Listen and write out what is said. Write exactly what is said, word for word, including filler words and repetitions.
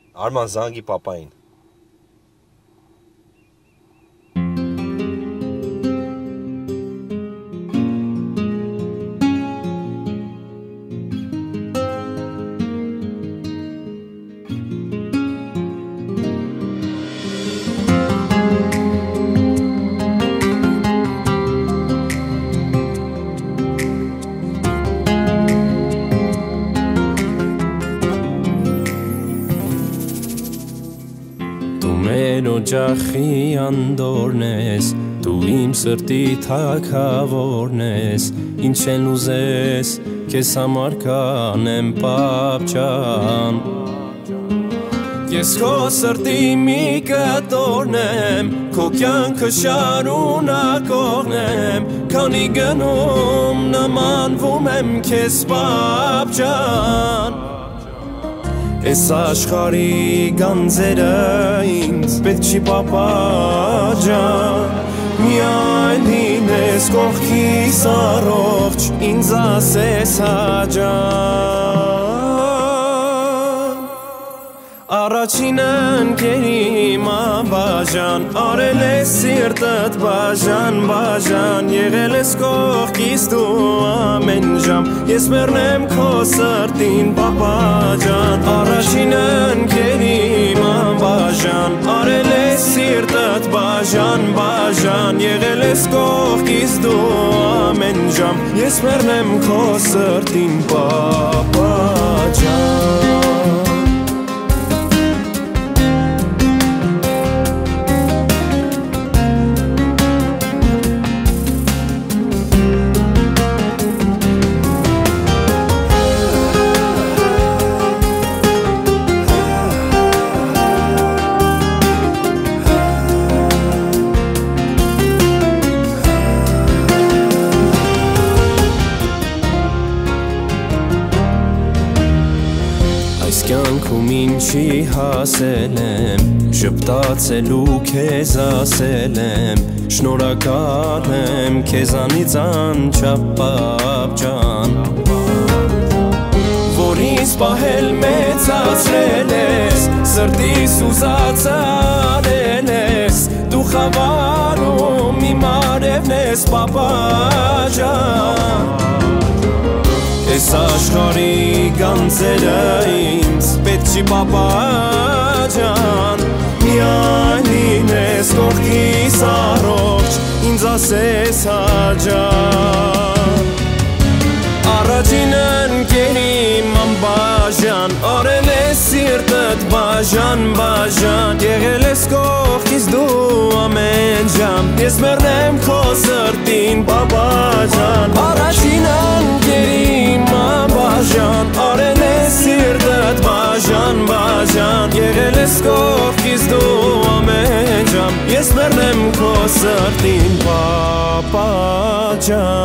Արման զանգի պապային։ Օջախի անդորն ես, դու իմ սրտի թագավորն ես, ինչ են ուզես, քեզ համար կանեմ պապջան։ Ես քո սրտի մի կտորն եմ, քո կյանքը շարունակողն եմ, քանի գնում նմանվում եմ քեզ պապջան։ Ես աշխարհի գանձերը ինձ պետք չի պապաջան, միայն լինես կողքիս առողջ, ինձ ասես հաջան։ Առաջին ընկերիմ բաժան, արել ես սիրտդ բաժան, բաժան, եղել ես կողքիս դու ամեն ժամ, ես մեռնեմ քո սրտին պապաջան։ Առաջին ընկերիմ բաժան, արել ես սիրտդ բաժան, բաժան, եղել ես կողքիս դու ամեն ժամ, ես մեռնեմ քո սրտին պապաջան։ Կյանքում ինչի հասել եմ, ժպտացելու քեզ ասել եմ, շնորհակալ եմ քեզանից անչափ պապջան, որ ինձ պահել մեծացրել ես, սրտիս ուզածը արել ես, դու խավարում իմ արևն ես պապաջան։ Ես աշխարհի գանձերը ինձ պետք չի պապաջան, միայն լինես կողքիս առողջ, ինձ ասես հաջան։ Առաջին ընկերիմ անբաժան, արել ես սիրտդ բաժան, բաժան, եղել ես կողքիս դու ամեն ժամ, ես մեռնեմ քո սրտին պապաջան։ Առաջին ընկերիմ բաժան, արել ես սիրտդ բաժան, բաժան, եղել ես կողքիս դու ամեն ժամ, ես մեռնեմ քո սրտին պապաջան։